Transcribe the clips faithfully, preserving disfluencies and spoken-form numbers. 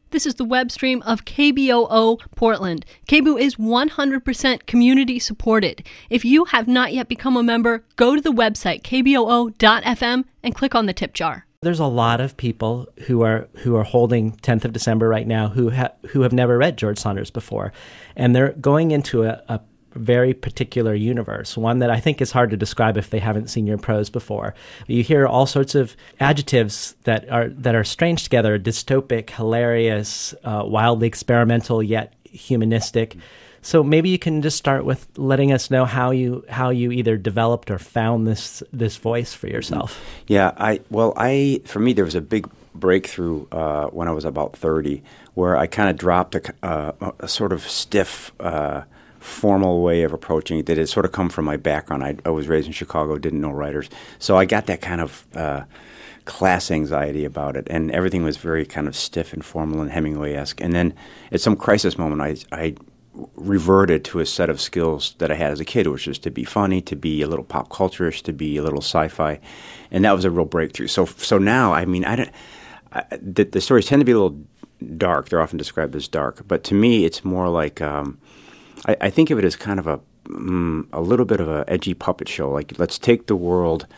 This is the web stream of K B O O Portland. K B O O is one hundred percent community supported. If you have not yet become a member, go to the website k b o o dot f m and click on the tip jar. There's a lot of people who are who are holding tenth of December right now who ha- who have never read George Saunders before, and they're going into a, a very particular universe, one that I think is hard to describe if they haven't seen your prose before. You hear all sorts of adjectives that are that are strange together: dystopic, hilarious, uh, wildly experimental, yet humanistic. So maybe you can just start with letting us know how you how you either developed or found this this voice for yourself. Yeah, I well, I for me there was a big breakthrough uh, when I was about thirty, where I kind of dropped a, uh, a sort of stiff, uh, formal way of approaching it that had sort of come from my background. I, I was raised in Chicago, didn't know writers, so I got that kind of uh, class anxiety about it, and everything was very kind of stiff and formal and Hemingway-esque. And then at some crisis moment, I I reverted to a set of skills that I had as a kid, which was to be funny, to be a little pop culture-ish, to be a little sci-fi, and that was a real breakthrough. So, so now, I mean, I don't. I, the, the stories tend to be a little dark. They're often described as dark, but to me, it's more like um, I, I think of it as kind of a um, a little bit of a edgy puppet show. Like, let's take the world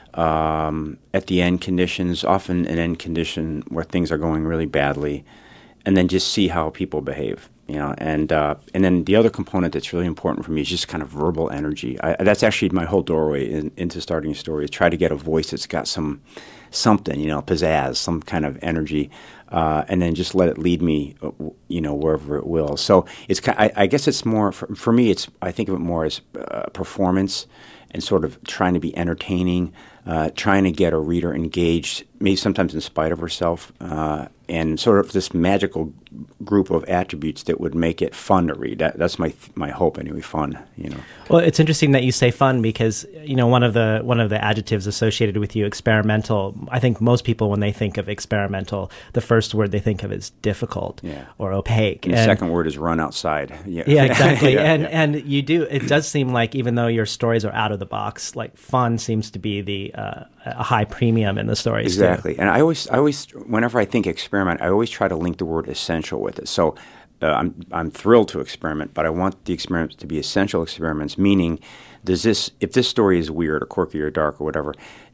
um, at the end conditions, often an end condition where things are going really badly, and then just see how people behave. You know, and uh, and then the other component that's really important for me is just kind of verbal energy. I, that's actually my whole doorway in, into starting a story. Is try to get a voice that's got some something, you know, pizzazz, some kind of energy, uh, and then just let it lead me, you know, wherever it will. So it's, I, I guess it's more for, for me. It's I think of it more as uh, performance and sort of trying to be entertaining, uh, trying to get a reader engaged, maybe sometimes in spite of herself, uh, and sort of this magical group of attributes that would make it fun to read. That, that's my my hope anyway. Fun, you know. Well, it's interesting that you say fun because you know one of the one of the adjectives associated with you, experimental. I think most people, when they think of experimental, the first word they think of is difficult yeah. or opaque. And the and, second word is run outside. Yeah, yeah exactly. yeah, and yeah. and you do. It does seem like even though your stories are out of the box, like fun seems to be the uh, a high premium in the stories. Exactly. Too. And I always, I always, whenever I think experiment, I always try to link the word essential with it. So uh, I'm I'm thrilled to experiment, but I want the experiments to be essential experiments, meaning does this, if this story is weird or quirky or dark or whatever,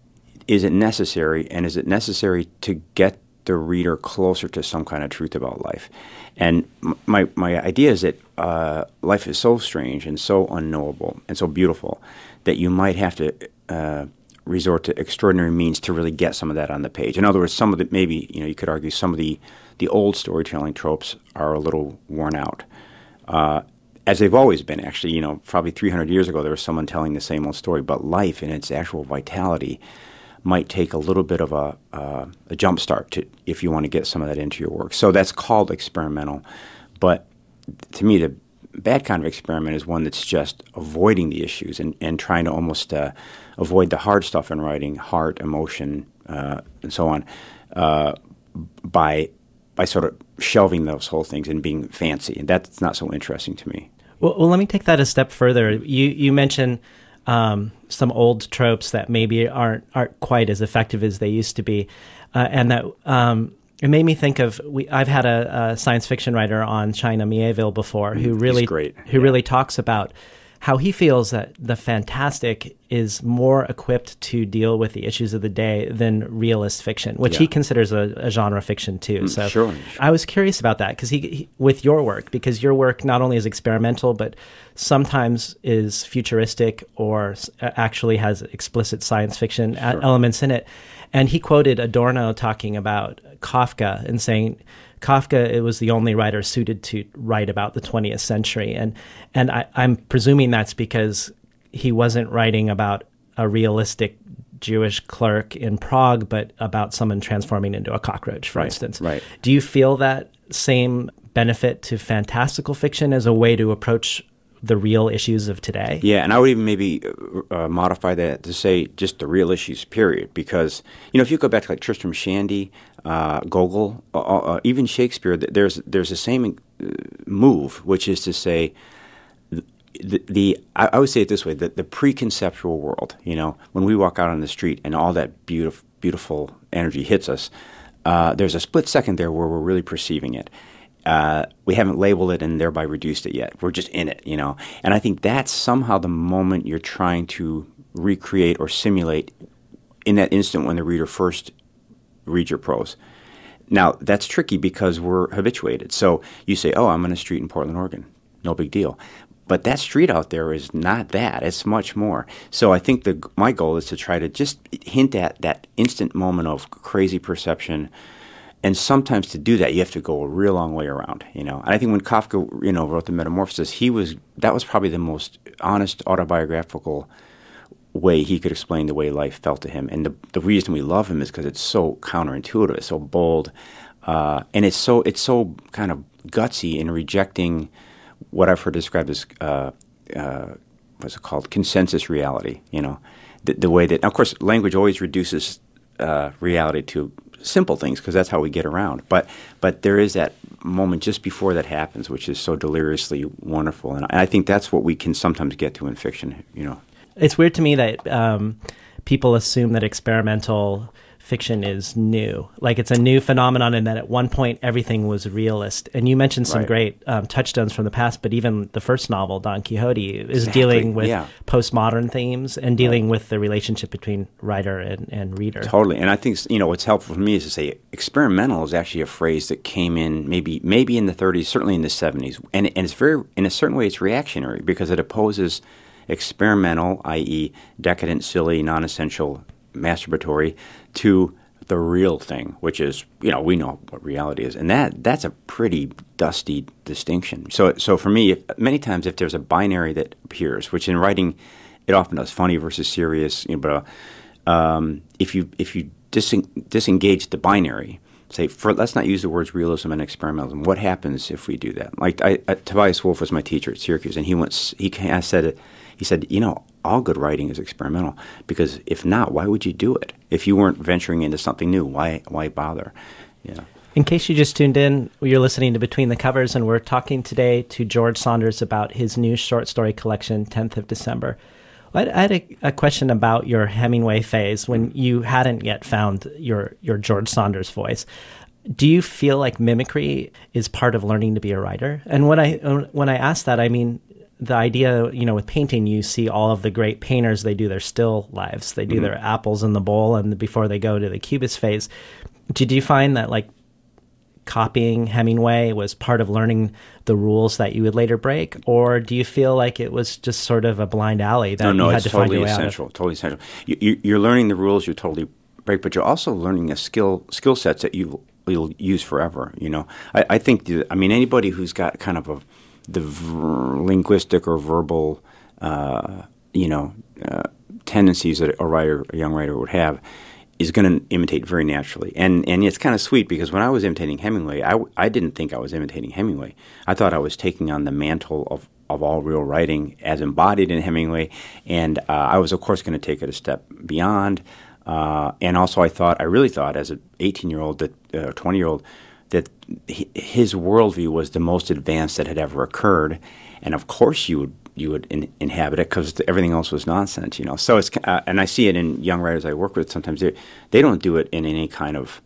is it necessary, and is it necessary to get the reader closer to some kind of truth about life? And my my idea is that uh, life is so strange and so unknowable and so beautiful that you might have to uh, resort to extraordinary means to really get some of that on the page. In other words, some of the, maybe, you know, you could argue some of the, the old storytelling tropes are a little worn out. Uh, as they've always been, actually. You know, probably three hundred years ago, there was someone telling the same old story, but life in its actual vitality might take a little bit of a, uh, a jump start to, if you want to get some of that into your work. So that's called experimental. But to me, the bad kind of experiment is one that's just avoiding the issues and, and trying to almost uh, avoid the hard stuff in writing, heart, emotion, uh, and so on, uh, by by sort of shelving those whole things and being fancy. And that's not so interesting to me. Well, well let me take that a step further. You you mentioned um, some old tropes that maybe aren't aren't quite as effective as they used to be, uh, and that um, it made me think of. We, I've had a, a science fiction writer on China Miéville before, who really He's great. who yeah. really talks about how he feels that the fantastic is more equipped to deal with the issues of the day than realist fiction, which yeah. he considers a, a genre fiction too. Mm, so sure. I was curious about that because he, he, with your work, because your work not only is experimental, but sometimes is futuristic or actually has explicit science fiction sure. elements in it. And he quoted Adorno talking about Kafka and saying, Kafka, it was the only writer suited to write about the twentieth century. And and I, I'm presuming that's because he wasn't writing about a realistic Jewish clerk in Prague, but about someone transforming into a cockroach, for right, instance. Right. Do you feel that same benefit to fantastical fiction as a way to approach the real issues of today? Yeah, and I would even maybe uh, modify that to say just the real issues, period. Because, you know, if you go back to like Tristram Shandy, uh, Gogol, uh, uh, even Shakespeare, there's there's the same move, which is to say, the, the I, I would say it this way, that the preconceptual world, you know, when we walk out on the street and all that beautiful, beautiful energy hits us, uh, there's a split second there where we're really perceiving it. Uh, we haven't labeled it and thereby reduced it yet. We're just in it, you know. And I think that's somehow the moment you're trying to recreate or simulate in that instant when the reader first reads your prose. Now, that's tricky because we're habituated. So you say, oh, I'm on a street in Portland, Oregon. No big deal. But that street out there is not that. It's much more. So I think the my goal is to try to just hint at that instant moment of crazy perception. And sometimes to do that, you have to go a real long way around, you know. And I think when Kafka, you know, wrote the Metamorphosis, he was that was probably the most honest autobiographical way he could explain the way life felt to him. And the the reason we love him is because it's so counterintuitive, it's so bold, uh, and it's so it's so kind of gutsy in rejecting what I've heard described as uh, uh, what's it called, consensus reality. You know, the, the way that, of course, language always reduces uh, reality to simple things because that's how we get around. But but there is that moment just before that happens, which is so deliriously wonderful, and I think that's what we can sometimes get to in fiction. You know, it's weird to me that um, people assume that experimental fiction is new, like it's a new phenomenon, and that at one point everything was realist. And you mentioned some right. great um, touchstones from the past, but even the first novel, Don Quixote, is exactly. dealing with yeah. postmodern themes and dealing right. with the relationship between writer and, and reader. Totally. And I think, you know, what's helpful for me is to say experimental is actually a phrase that came in maybe maybe in the thirties, certainly in the seventies. And, and it's very, in a certain way, it's reactionary because it opposes experimental, that is decadent, silly, non-essential, masturbatory, to the real thing, which is, you know, we know what reality is. And that that's a pretty dusty distinction. So so for me, if, many times if there's a binary that appears, which in writing it often does, funny versus serious, you know, but uh, um, if you if you disen- disengage the binary, say, for, let's not use the words realism and experimentalism. What happens if we do that? Like I, I, Tobias Wolff was my teacher at Syracuse, and he went. He I said it. He said, you know, all good writing is experimental because if not, why would you do it? If you weren't venturing into something new, why why bother? Yeah. In case you just tuned in, you're listening to Between the Covers, and we're talking today to George Saunders about his new short story collection, tenth of December. I had a, a question about your Hemingway phase when you hadn't yet found your, your George Saunders voice. Do you feel like mimicry is part of learning to be a writer? And when I when I ask that, I mean, the idea, you know, with painting, you see all of the great painters, they do their still lives. They do mm-hmm. their apples in the bowl and before they go to the Cubist phase. Did you find that, like, copying Hemingway was part of learning the rules that you would later break? Or do you feel like it was just sort of a blind alley that no, no, you had it's to totally find your way essential, out of? Totally essential. You, you, you're learning the rules you totally break, but you're also learning a skill skill sets that you will use forever, you know. I, I think, the, I mean, anybody who's got kind of a the ver- linguistic or verbal, uh, you know, uh, tendencies that a writer, a young writer would have, is going to imitate very naturally. And and it's kind of sweet because when I was imitating Hemingway, I, I didn't think I was imitating Hemingway. I thought I was taking on the mantle of, of all real writing as embodied in Hemingway. And uh, I was, of course, going to take it a step beyond. Uh, and also I thought, I really thought as an eighteen-year-old, that uh, twenty-year-old, that his worldview was the most advanced that had ever occurred, and of course you would you would in, inhabit it because everything else was nonsense, you know. So it's uh, and I see it in young writers I work with. Sometimes they they don't do it in any kind of,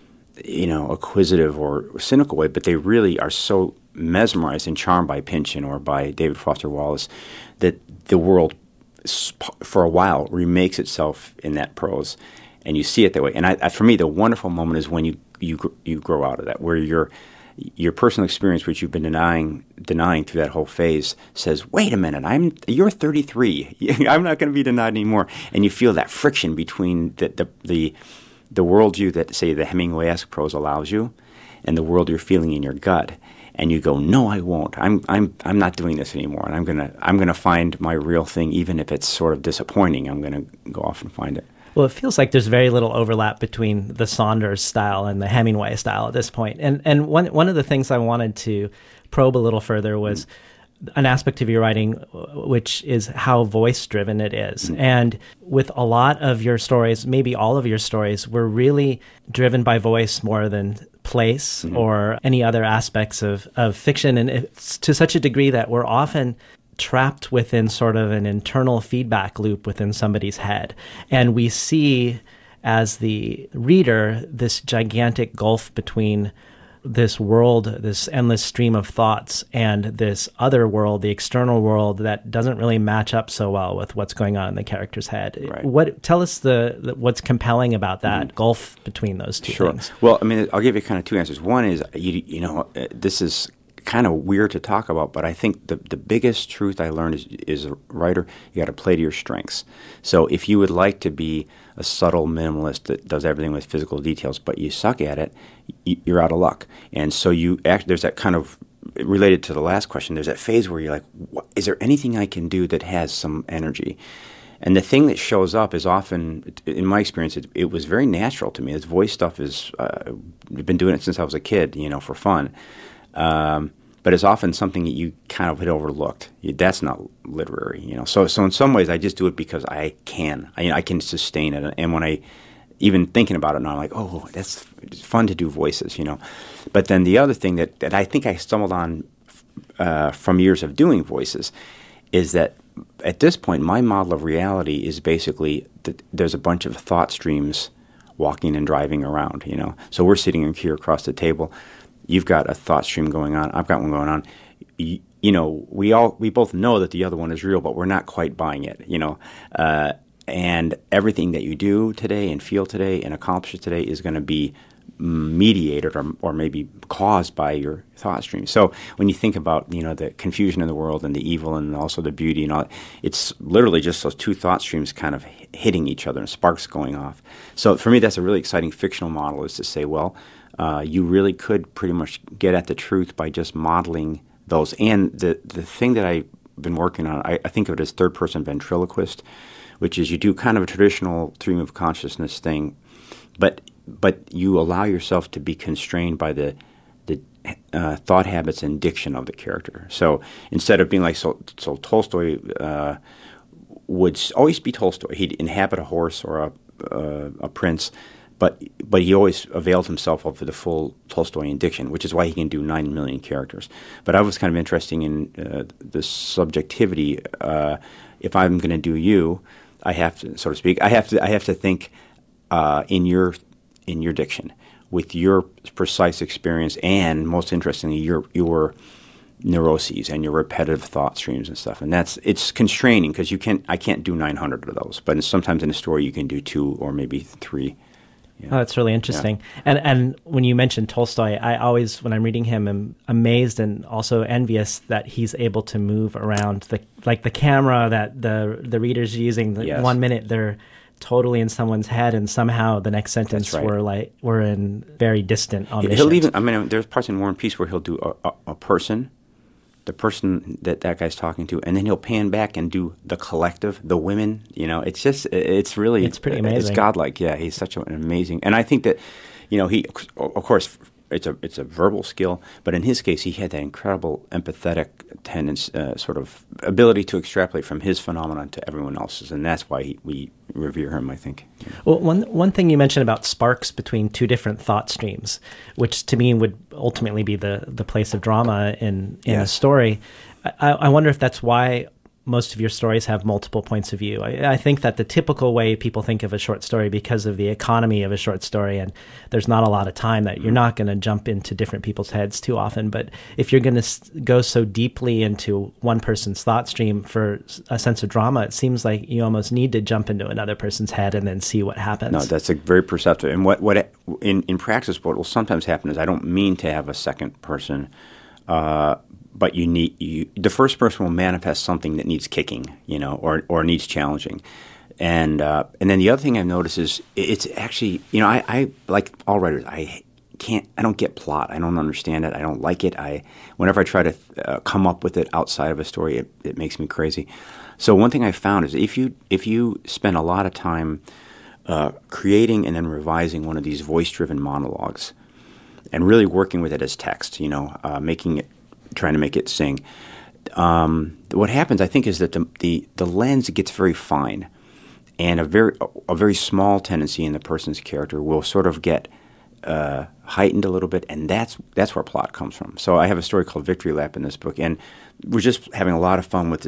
you know, acquisitive or cynical way, but they really are so mesmerized and charmed by Pynchon or by David Foster Wallace that the world, for a while, remakes itself in that prose, and you see it that way. And I, I, for me, the wonderful moment is when you you you grow out of that, where your your personal experience, which you've been denying denying through that whole phase, says, "Wait a minute, I'm you're thirty-three. I'm not going to be denied anymore." And you feel that friction between the the the, the worldview that, say, the Hemingway-esque prose allows you, and the world you're feeling in your gut. And you go, "No, I won't. I'm I'm I'm not doing this anymore, and I'm gonna I'm gonna find my real thing, even if it's sort of disappointing. I'm gonna go off and find it." Well, it feels like there's very little overlap between the Saunders style and the Hemingway style at this point. And and one one of the things I wanted to probe a little further was mm. an aspect of your writing, which is how voice-driven it is. Mm. And with a lot of your stories, maybe all of your stories, were really driven by voice more than place mm. or any other aspects of, of fiction. And it's to such a degree that we're often trapped within sort of an internal feedback loop within somebody's head. And we see as the reader, this gigantic gulf between this world, this endless stream of thoughts, and this other world, the external world, that doesn't really match up so well with what's going on in the character's head. Right. What tell us the, the what's compelling about that mm-hmm. gulf between those two sure. things? Well, I mean, I'll give you kind of two answers. One is, you, you know, uh, this is kind of weird to talk about, but I think the the biggest truth I learned is, is a writer, you got to play to your strengths. So if you would like to be a subtle minimalist that does everything with physical details, but you suck at it, you're out of luck. And so you act, there's that kind of, related to the last question, there's that phase where you're like, what, is there anything I can do that has some energy? And the thing that shows up is often, in my experience, it, it was very natural to me. This voice stuff is, uh, I've been doing it since I was a kid, you know, for fun. Um, but it's often something that you kind of had overlooked. You, that's not literary, you know. So, so in some ways, I just do it because I can. I, I can sustain it. And when I, even thinking about it now, I'm like, oh, that's it's fun to do voices, you know. But then the other thing that, that I think I stumbled on uh, from years of doing voices is that at this point, my model of reality is basically that there's a bunch of thought streams walking and driving around, you know. So we're sitting here across the table. You've got a thought stream going on. I've got one going on. You, you know, we all we both know that the other one is real, but we're not quite buying it, you know. Uh, and everything that you do today and feel today and accomplish today is going to be mediated or, or maybe caused by your thought stream. So when you think about, you know, the confusion in the world and the evil and also the beauty and all, it's literally just those two thought streams kind of hitting each other and sparks going off. So for me, that's a really exciting fictional model, is to say, well, uh, you really could pretty much get at the truth by just modeling those. And the, the thing that I've been working on, I, I think of it as third-person ventriloquist, which is you do kind of a traditional stream of consciousness thing, but but you allow yourself to be constrained by the the uh, thought habits and diction of the character. So instead of being like, so, so Tolstoy uh, would always be Tolstoy. He'd inhabit a horse or a, uh, a prince, but but he always availed himself of the full Tolstoyan diction, which is why he can do nine million characters. But I was kind of interested in uh, the subjectivity. Uh, if I'm going to do you, I have to, so to speak, I have to I have to think uh, in your in your diction, with your precise experience, and most interestingly, your your neuroses and your repetitive thought streams and stuff. And that's it's constraining because you can't I can't do nine hundred of those, but sometimes in a story you can do two or maybe three. Yeah. Oh, that's really interesting. Yeah. And and when you mentioned Tolstoy, I always, when I'm reading him, am amazed and also envious that he's able to move around the like the camera that the the reader's using. The yes. One minute they're totally in someone's head, and somehow the next sentence right. we're like we're in very distant omniscient. He'll even, I mean, there's parts in War and Peace where he'll do a, a, a person, the person that that guy's talking to, and then he'll pan back and do the collective, the women. You know, it's just, it's really, it's pretty amazing. It's godlike. Yeah, he's such an amazing, and I think that, you know, he, of course, it's a it's a verbal skill, but in his case, he had that incredible empathetic tendency, uh, sort of ability to extrapolate from his phenomenon to everyone else's, and that's why he, we revere him, I think. Yeah. Well, one one thing you mentioned about sparks between two different thought streams, which to me would ultimately be the the place of drama in in yes. a story. I, I wonder if that's why most of your stories have multiple points of view. I, I think that the typical way people think of a short story, because of the economy of a short story, and there's not a lot of time, that you're not going to jump into different people's heads too often. But if you're going to s- go so deeply into one person's thought stream for a sense of drama, it seems like you almost need to jump into another person's head and then see what happens. No, that's a very perceptive. And what, what in, in practice, what will sometimes happen is I don't mean to have a second person, uh, but you need you, the first person will manifest something that needs kicking, you know, or or needs challenging, and uh, and then the other thing I've noticed is it's actually, you know, I, I like all writers, I can't, I don't get plot, I don't understand it, I don't like it. I whenever I try to uh, come up with it outside of a story, it, it makes me crazy. So one thing I found is if you if you spend a lot of time uh, creating and then revising one of these voice-driven monologues, and really working with it as text, you know, uh, making it. trying to make it sing. Um, what happens, I think, is that the, the the lens gets very fine, and a very a very small tendency in the person's character will sort of get uh, heightened a little bit, and that's that's where plot comes from. So I have a story called Victory Lap in this book, and we're just having a lot of fun with this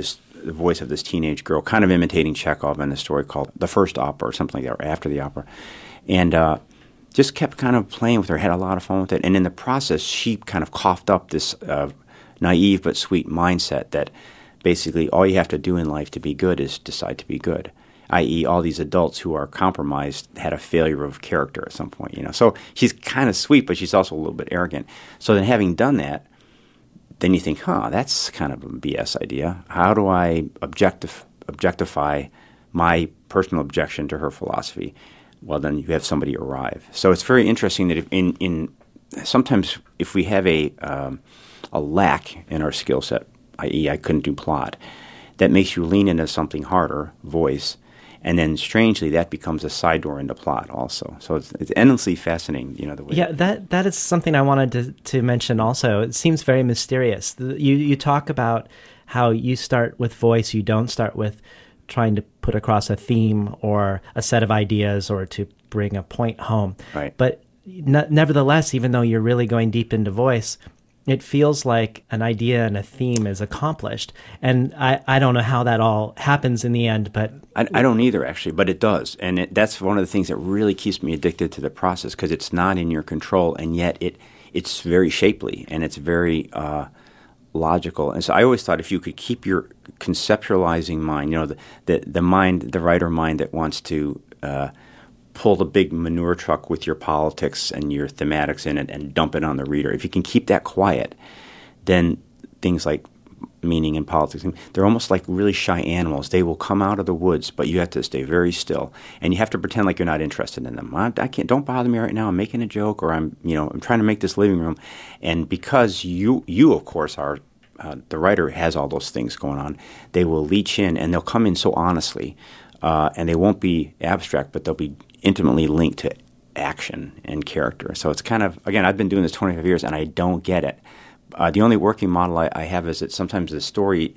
the voice of this teenage girl, kind of imitating Chekhov in a story called The First Opera or something like that, or After the Opera. And uh, just kept kind of playing with her, had a lot of fun with it. And in the process, she kind of coughed up this uh, naive but sweet mindset that basically all you have to do in life to be good is decide to be good, that is all these adults who are compromised had a failure of character at some point, you know. So she's kind of sweet, but she's also a little bit arrogant. So then having done that, then you think, huh, that's kind of a B S idea. How do I objectif- objectify my personal objection to her philosophy? Well, then you have somebody arrive. So it's very interesting that if in, in sometimes if we have a um, a lack in our skill set, that is I couldn't do plot, that makes you lean into something harder, voice, and then strangely that becomes a side door into plot also. So it's, it's endlessly fascinating, you know, the way. Yeah, that that is something I wanted to, to mention also. It seems very mysterious. You you talk about how you start with voice, you don't start with trying to put across a theme or a set of ideas or to bring a point home. Right. But ne- nevertheless, even though you're really going deep into voice, it feels like an idea and a theme is accomplished. And I, I don't know how that all happens in the end, but... I, I don't either, actually, but it does. And it, that's one of the things that really keeps me addicted to the process, because it's not in your control, and yet it it's very shapely, and it's very uh, logical. And so I always thought if you could keep your conceptualizing mind, you know, the, the, the mind, the writer mind that wants to... Uh, pull the big manure truck with your politics and your thematics in it and dump it on the reader. If you can keep that quiet, then things like meaning and politics, they're almost like really shy animals. They will come out of the woods, but you have to stay very still, and you have to pretend like you're not interested in them. I, I can't. Don't bother me right now. I'm making a joke, or I'm, you know, I'm trying to make this living room. And because you, you of course, are uh, the writer has all those things going on. They will leach in, and they'll come in so honestly, uh, and they won't be abstract, but they'll be intimately linked to action and character. So it's kind of, again, I've been doing this twenty-five years and I don't get it. Uh, the only working model I, I have is that sometimes the story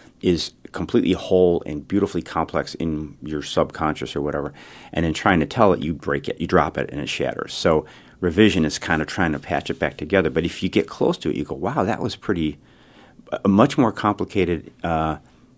is completely whole and beautifully complex in your subconscious or whatever, and in trying to tell it, you break it, you drop it, and it shatters. So revision is kind of trying to patch it back together. But if you get close to it, you go, wow, that was pretty, uh, much more complicated uh,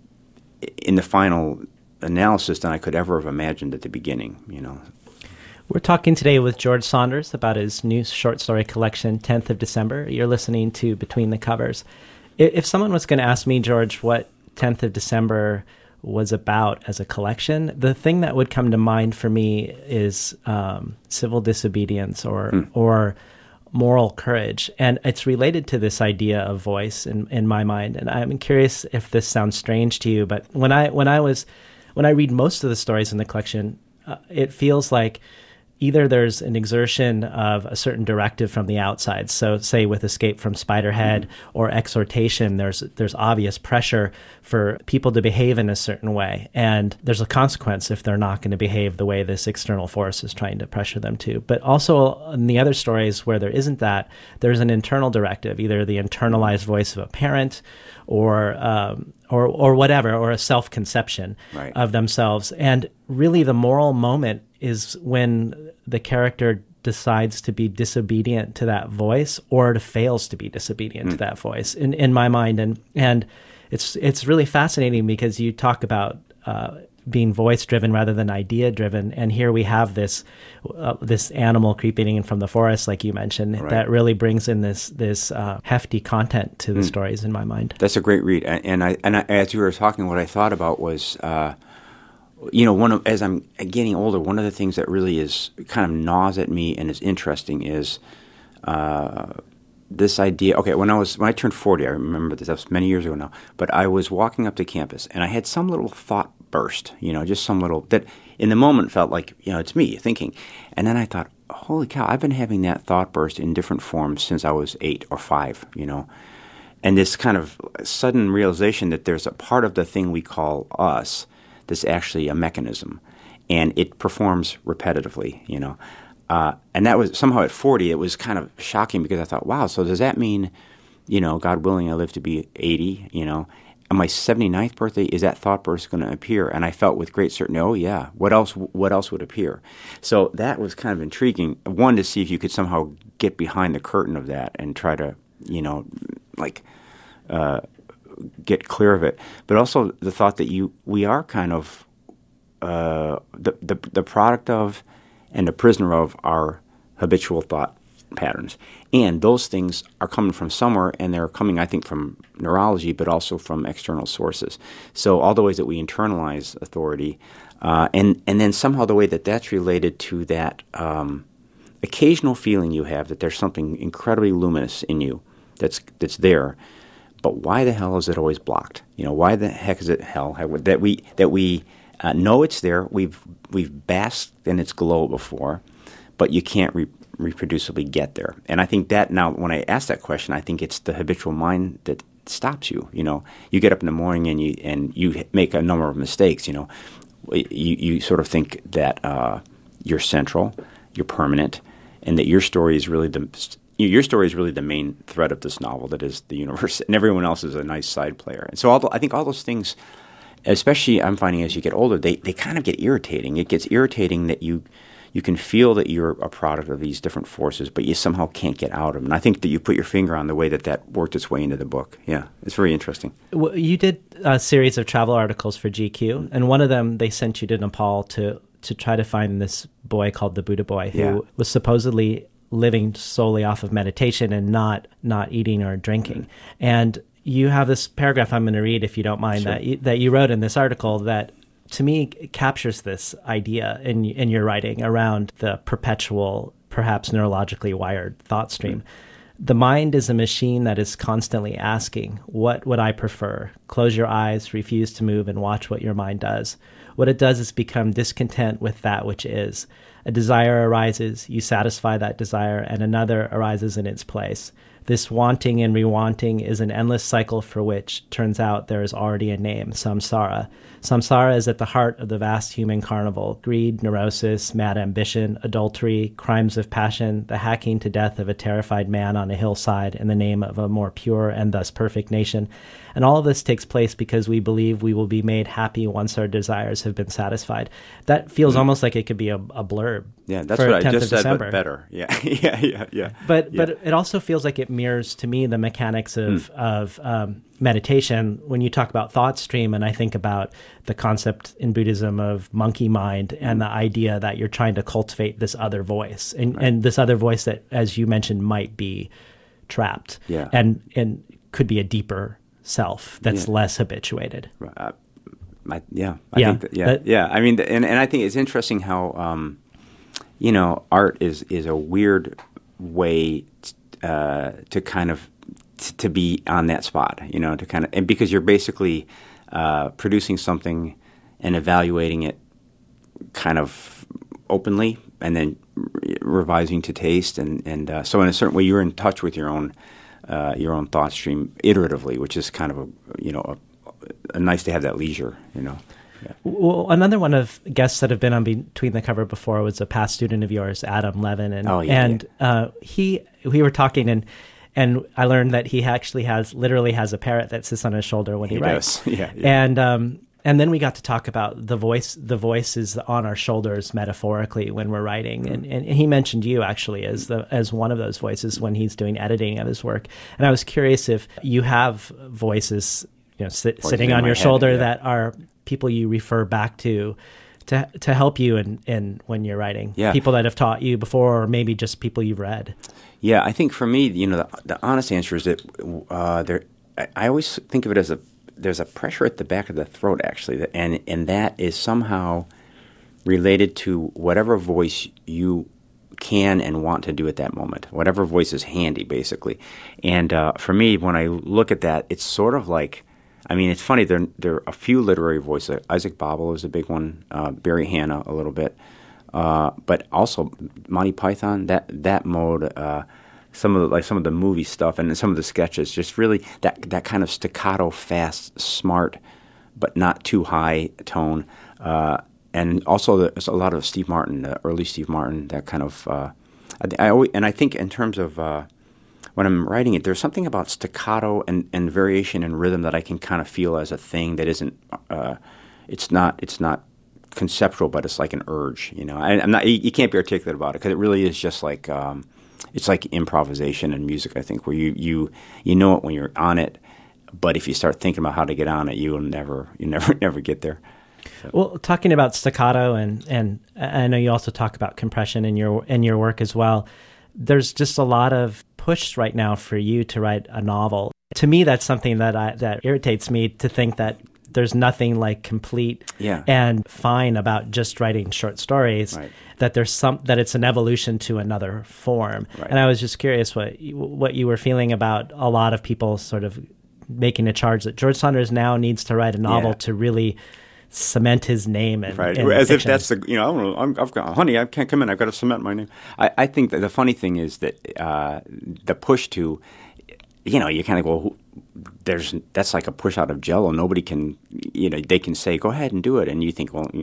in the final analysis than I could ever have imagined at the beginning, you know. We're talking today with George Saunders about his new short story collection, tenth of December. You're listening to Between the Covers. If someone was going to ask me, George, what tenth of December was about as a collection, the thing that would come to mind for me is um, civil disobedience or mm. or moral courage. And it's related to this idea of voice in, in my mind. And I'm curious if this sounds strange to you, but when I when I was When I read most of the stories in the collection, uh, it feels like either there's an exertion of a certain directive from the outside. So say with Escape from Spiderhead mm-hmm. or Exhortation, there's there's obvious pressure for people to behave in a certain way. And there's a consequence if they're not going to behave the way this external force is trying to pressure them to. But also in the other stories where there isn't that, there's an internal directive, either the internalized voice of a parent or um, or or whatever, or a self-conception right. of themselves. And really the moral moment is when the character decides to be disobedient to that voice or to fails to be disobedient mm. to that voice, in, in my mind. And and it's it's really fascinating because you talk about uh, being voice-driven rather than idea-driven. And here we have this uh, this animal creeping in from the forest, like you mentioned, right. that really brings in this this uh, hefty content to the mm. stories in my mind. That's a great read. And, and I and I, as you were talking, what I thought about was, uh, you know, one of as I'm getting older, one of the things that really is kind of gnaws at me and is interesting is uh, this idea. Okay, when I was when I turned forty, I remember this. That was many years ago now. But I was walking up to campus, and I had some little thought burst, you know, just some little, that in the moment felt like, you know, it's me thinking. And then I thought, holy cow, I've been having that thought burst in different forms since I was eight or five, you know. And this kind of sudden realization that there's a part of the thing we call us that's actually a mechanism, and it performs repetitively, you know. Uh, and that was, somehow at forty, it was kind of shocking because I thought, wow, so does that mean, you know, God willing, I live to be eighty, you know. On my seventy-ninth birthday, is that thought burst going to appear? And I felt with great certainty, oh yeah, what else What else would appear? So that was kind of intriguing. One, to see if you could somehow get behind the curtain of that and try to, you know, like uh, get clear of it. But also the thought that you we are kind of uh, the, the the product of and a prisoner of our habitual thought patterns. And those things are coming from somewhere, and they're coming, I think, from neurology, but also from external sources. So all the ways that we internalize authority, uh, and, and then somehow the way that that's related to that um, occasional feeling you have that there's something incredibly luminous in you that's that's there, but why the hell is it always blocked? You know, why the heck is it hell that we that we uh, know it's there? We've we've basked in its glow before, but you can't re- reproducibly get there. And I think that now, when I ask that question, I think it's the habitual mind that stops you. You know, you get up in the morning and you and you make a number of mistakes. You know, you you sort of think that uh, you're central, you're permanent, and that your story is really the your story is really the main thread of this novel, that is the universe, and everyone else is a nice side player. And so all the, I think all those things, especially I'm finding as you get older, they, they kind of get irritating. It gets irritating that you you can feel that you're a product of these different forces, but you somehow can't get out of them. And I think that you put your finger on the way that that worked its way into the book. Yeah, it's very interesting. Well, you did a series of travel articles for G Q, and one of them they sent you to Nepal to to try to find this boy called the Buddha boy, who Yeah. was supposedly living solely off of meditation and not not eating or drinking. And you have this paragraph I'm going to read, if you don't mind, Sure. that you, that you wrote in this article that, to me, captures this idea in in your writing around the perpetual, perhaps neurologically wired thought stream. Mm-hmm. The mind is a machine that is constantly asking, what would I prefer? Close your eyes, refuse to move, and watch what your mind does. What it does is become discontent with that which is. A desire arises, you satisfy that desire, and another arises in its place. This wanting and rewanting is an endless cycle for which, turns out, there is already a name, samsara. Samsara is at the heart of the vast human carnival: greed, neurosis, mad ambition, adultery, crimes of passion, the hacking to death of a terrified man on a hillside in the name of a more pure and thus perfect nation. And all of this takes place because we believe we will be made happy once our desires have been satisfied. That feels mm. almost like it could be a, a blurb. Yeah, that's for what I tenth just of said, December. but better. Yeah, yeah, yeah, yeah. But yeah. but it also feels like it mirrors to me the mechanics of mm. of um, meditation. When you talk about thought stream, and I think about the concept in Buddhism of monkey mind and the idea that you're trying to cultivate this other voice, and, right. and this other voice that, as you mentioned, might be trapped, yeah. and and could be a deeper self that's yeah. less habituated. Uh, I, yeah, I yeah, think that, yeah, that, yeah. I mean, and and I think it's interesting how um, you know, art is is a weird way t- uh, to kind of t- to be on that spot, you know, to kind of, and because you're basically uh, producing something and evaluating it kind of openly, and then re- revising to taste, and and uh, so in a certain way, you're in touch with your own. Uh, your own thought stream iteratively, which is kind of a you know a, a nice to have that leisure, you know. Yeah. Well, another one of guests that have been on Between the Cover before was a past student of yours, Adam Levin, and oh, yeah, and yeah. Uh, he we were talking and and I learned that he actually has literally has a parrot that sits on his shoulder when he, he writes. Does. Yeah, yeah. And um, and then we got to talk about the voice. The voice is on our shoulders metaphorically when we're writing, mm-hmm. and, and he mentioned you actually as the as one of those voices when he's doing editing of his work. And I was curious if you have voices, you know, sit, voices sitting on your head, shoulder yeah. that are people you refer back to, to to help you in, in when you're writing. Yeah. People that have taught you before, or maybe just people you've read. Yeah, I think for me, you know, the, the honest answer is that uh, there. I, I always think of it as a. There's a pressure at the back of the throat, actually, and and that is somehow related to whatever voice you can and want to do at that moment, whatever voice is handy, basically. And uh, for me, when I look at that, it's sort of like, I mean, it's funny, there, there are a few literary voices. Isaac Babel is a big one, uh, Barry Hanna a little bit, uh, but also Monty Python, that, that mode, uh, some of the, like some of the movie stuff and some of the sketches, just really that that kind of staccato, fast, smart, but not too high tone. Uh, and also there's a lot of Steve Martin, the early Steve Martin, that kind of. Uh, I, I always, and I think in terms of uh, when I'm writing it, there's something about staccato and, and variation in rhythm that I can kind of feel as a thing that isn't. Uh, it's not. It's not conceptual, but it's like an urge. You know, I, I'm not. You, you can't be articulate about it because it really is just like. Um, It's like improvisation in music, I think, where you, you you know it when you're on it, But if you start thinking about how to get on it, you will never, you never, never get there. So. Well, talking about staccato, and, and I know you also talk about compression in your in your work as well. There's just a lot of push right now for you to write a novel. To me, that's something that I, that irritates me, to think that there's nothing like complete yeah. and fine about just writing short stories. Right. That there's some that it's an evolution to another form. Right. And I was just curious what you, what you were feeling about a lot of people sort of making a charge that George Saunders now needs to write a novel yeah. to really cement his name. And, right. and As fiction. if that's the, you know, I don't know, I'm, I've got, honey, I can't come in. I've got to cement my name. I, I think that the funny thing is that uh, the push to, you know, you kind of go, well, there's that's like a push out of Jello. Nobody can, you know, they can say, go ahead and do it. And you think, well,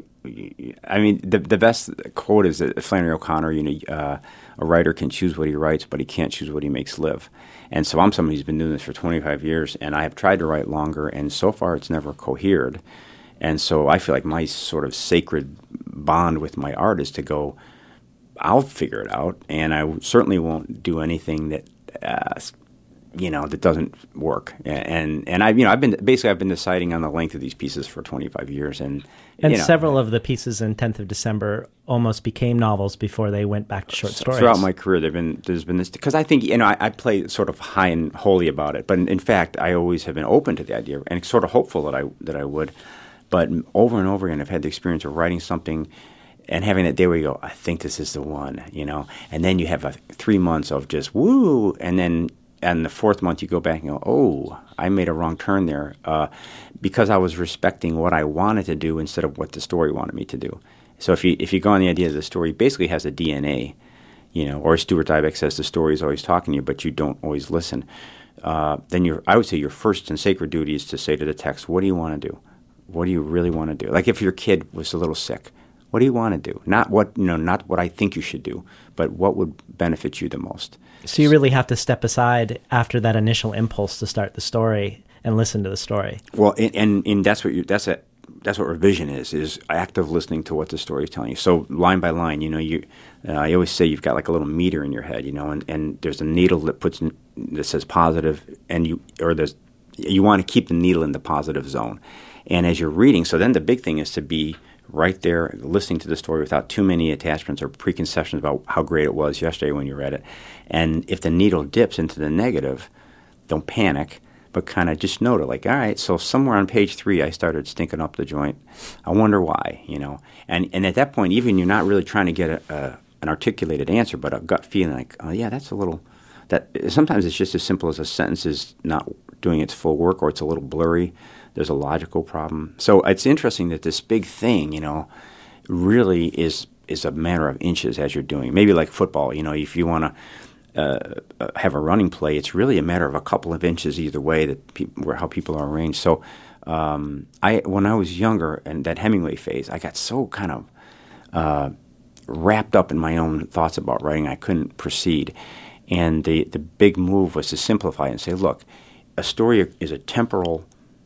I mean, the the best quote is that Flannery O'Connor, you know, uh, a writer can choose what he writes, but he can't choose what he makes live. And so I'm somebody who's been doing this for twenty-five years, and I have tried to write longer, and so far it's never cohered. And so I feel like my sort of sacred bond with my art is to go, I'll figure it out, and I certainly won't do anything that, uh, you know, that doesn't work. And and I, you know, I've been basically I've been deciding on the length of these pieces for twenty-five years, and and you know, several of the pieces in tenth of December almost became novels before they went back to short stories. Throughout my career, there've been there's been this, because I think, you know, I, I play sort of high and holy about it, but in, in fact, I always have been open to the idea and sort of hopeful that I that I would. But over and over again, I've had the experience of writing something and having that day where you go, I think this is the one, you know, and then you have a, three months of just woo, and then and the fourth month you go back and go, oh, I made a wrong turn there, uh, because I was respecting what I wanted to do instead of what the story wanted me to do. So if you if you go on the idea that the story basically has a D N A, you know, or Stuart Dybek says the story is always talking to you, but you don't always listen, uh, then your I would say your first and sacred duty is to say to the text, what do you want to do? What do you really want to do? Like if your kid was a little sick, what do you want to do? Not what you know, not what I think you should do, but what would benefit you the most. So you really have to step aside after that initial impulse to start the story and listen to the story. Well, and and, and that's what you that's a that's what revision is is active listening to what the story is telling you. So line by line, you know, you uh, I always say you've got like a little meter in your head, you know, and, and there's a needle that puts in, that says positive, and you or there's you want to keep the needle in the positive zone. And as you're reading, so then the big thing is to be right there listening to the story without too many attachments or preconceptions about how great it was yesterday when you read it. And if the needle dips into the negative, don't panic, but kind of just note it, like, all right, so somewhere on page three I started stinking up the joint. I wonder why, you know. And and at that point, even you're not really trying to get a, a, an articulated answer, but a gut feeling like, oh, yeah, that's a little – that sometimes it's just as simple as a sentence is not doing its full work, or it's a little blurry. There's a logical problem. So it's interesting that this big thing, you know, really is is a matter of inches as you're doing it. Maybe like football, you know, if you want to uh, have a running play, it's really a matter of a couple of inches either way that pe- where how people are arranged. So um, I when I was younger and that Hemingway phase, I got so kind of uh, wrapped up in my own thoughts about writing, I couldn't proceed. And the, the big move was to simplify and say, look, a story is a temporal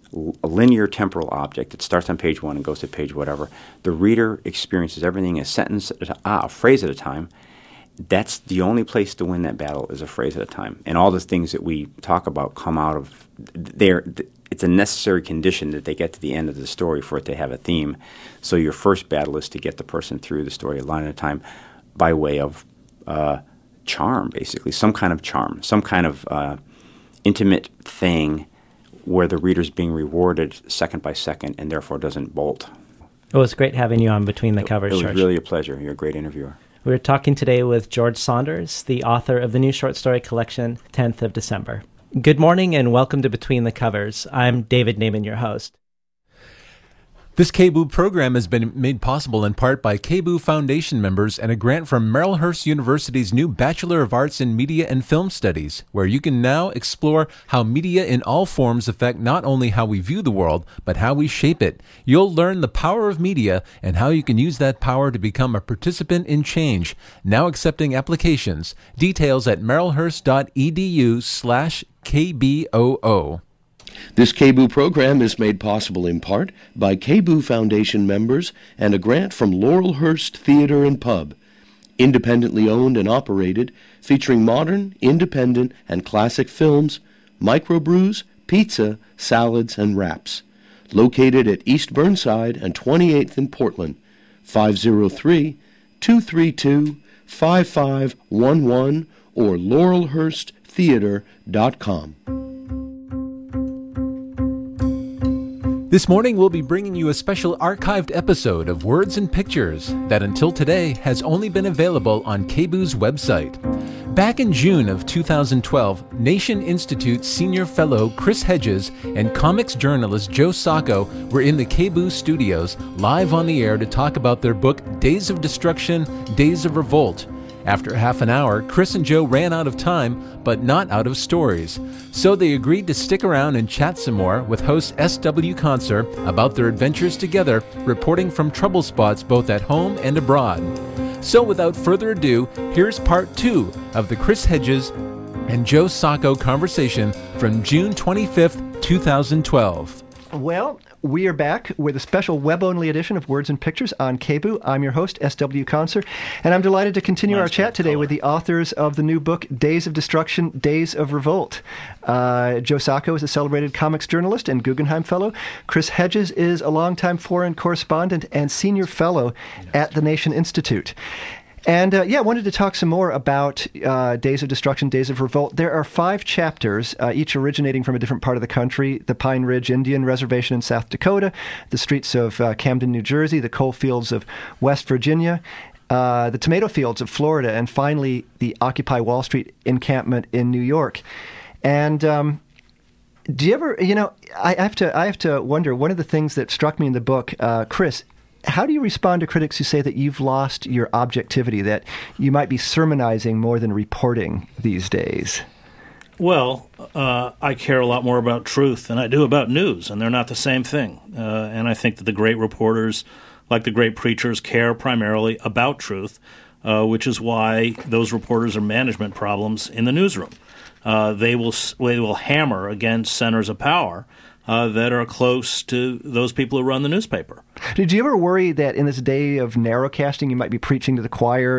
a linear temporal object that starts on page one and goes to page whatever. The reader experiences everything a sentence, at a, ah, a phrase at a time. That's the only place to win that battle is a phrase at a time. And all the things that we talk about come out of there. It's a necessary condition that they get to the end of the story for it to have a theme. So your first battle is to get the person through the story a line at a time by way of uh, charm, basically, some kind of charm, some kind of uh, intimate thing where the reader's being rewarded second by second and therefore doesn't bolt. It was great having you on Between the Covers, It was George. really a pleasure. You're a great interviewer. We're talking today with George Saunders, the author of the new short story collection, tenth of December. Good morning and welcome to Between the Covers. I'm David Naiman, your host. This K B O O program has been made possible in part by K B O O Foundation members and a grant from Marylhurst University's new Bachelor of Arts in Media and Film Studies, where you can now explore how media in all forms affect not only how we view the world, but how we shape it. You'll learn the power of media and how you can use that power to become a participant in change. Now accepting applications. Details at marylhurst.edu slash KBOO. This K B O O program is made possible in part by K B O O Foundation members and a grant from Laurelhurst Theater and Pub, independently owned and operated, featuring modern, independent, and classic films, microbrews, pizza, salads, and wraps. Located at East Burnside and twenty-eighth in Portland. five oh three, two three two, five five one one or laurel hurst theater dot com. This morning we'll be bringing you a special archived episode of Words and Pictures that until today has only been available on K B U's website. Back in June of two thousand twelve, Nation Institute Senior Fellow Chris Hedges and comics journalist Joe Sacco were in the K B U studios live on the air to talk about their book Days of Destruction, Days of Revolt. After half an hour, Chris and Joe ran out of time, but not out of stories. So they agreed to stick around and chat some more with host S W Conser about their adventures together, reporting from trouble spots both at home and abroad. So without further ado, here's part two of the Chris Hedges and Joe Sacco conversation from June twenty-fifth, two thousand twelve. Well, we are back with a special web-only edition of Words and Pictures on K B U. I'm your host, S W Conser, and I'm delighted to continue nice our chat today color. with the authors of the new book, Days of Destruction, Days of Revolt. Uh, Joe Sacco is a celebrated comics journalist and Guggenheim Fellow. Chris Hedges is a longtime foreign correspondent and senior fellow at the Nation Institute. And, uh, yeah, I wanted to talk some more about uh, Days of Destruction, Days of Revolt. There are five chapters, uh, each originating from a different part of the country: the Pine Ridge Indian Reservation in South Dakota, the streets of uh, Camden, New Jersey, the coal fields of West Virginia, uh, the tomato fields of Florida, and finally the Occupy Wall Street encampment in New York. And um, do you ever, you know, I have to, I have to wonder, one of the things that struck me in the book, uh, Chris, how do you respond to critics who say that you've lost your objectivity, that you might be sermonizing more than reporting these days? Well, uh, I care a lot more about truth than I do about news, and they're not the same thing. Uh, and I think that the great reporters, like the great preachers, care primarily about truth, uh, which is why those reporters are management problems in the newsroom. Uh, they will they will hammer against centers of power Uh, that are close to those people who run the newspaper. Did you ever worry that in this day of narrowcasting you might be preaching to the choir?